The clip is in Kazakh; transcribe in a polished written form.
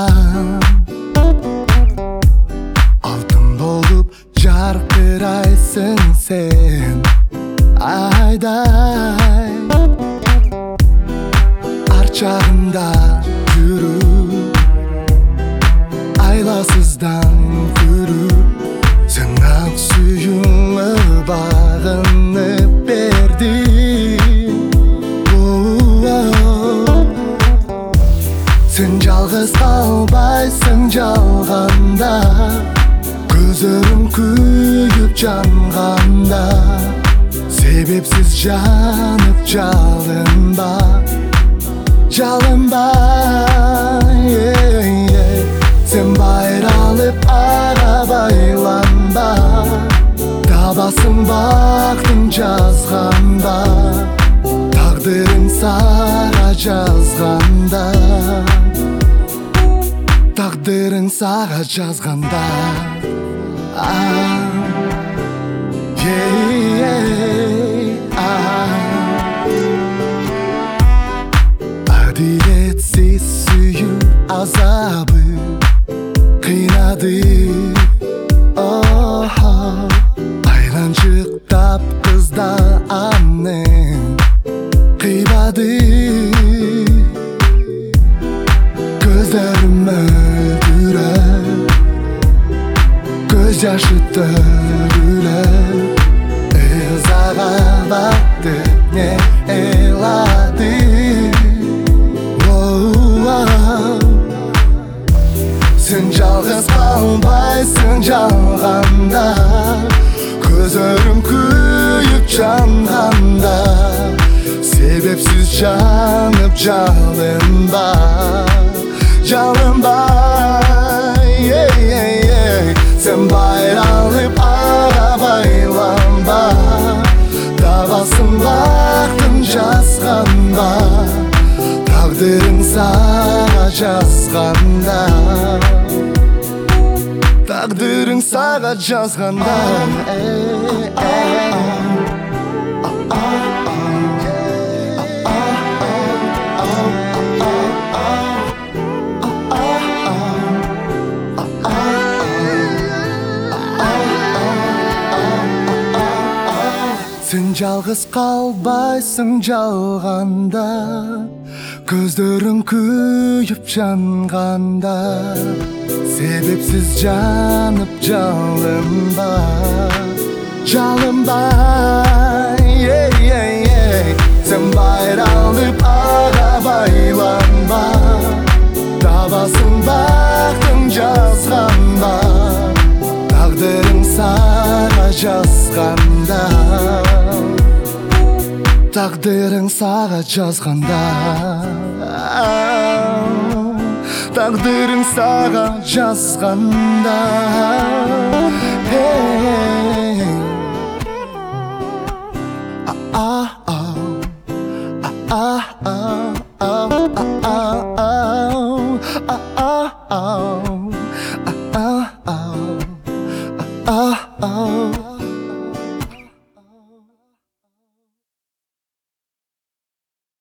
алтын болып жарқырайсың сен айдай. Арт жағында жүру, айласыздан көру, сен ақ сүйіңі бағынып бердің. Сен жалғыз қалбайсың жалғанда, көзірің күйіп жанғанда, себепсіз жанып жалынба, жалынба. Сен байралып ара байланба, табасың бақтың жазғанда, тағдырың саға жазғанда, тағдырың саға жазғанда. Әділетсіз сүю азабы қинады, айланшықтап қызда анның қибады. Көздерім мөлдіреп, көз жашы төгіліп, ызаға батты не елады. Сен жалғыз қалбайсың жалғанда, көзірің күйіп жанғанда, себепсіз жанып жалынба, жалынба. Сен байралып ара байланба, табасың бақтың жазғанда, тағдырың саға жазғанда, тағдырың саға жазғанда. Сен жалғыз қалбайсың жалғанда, көздерің күйіп жанғанда, себепсіз жанып жалынба, жалынба. Сен байралып ара байланба, табасың бақтың жазғанда, тағдырың саға жазғанда, тағдырың саға жазғанда, тағдырың саға жазғанда.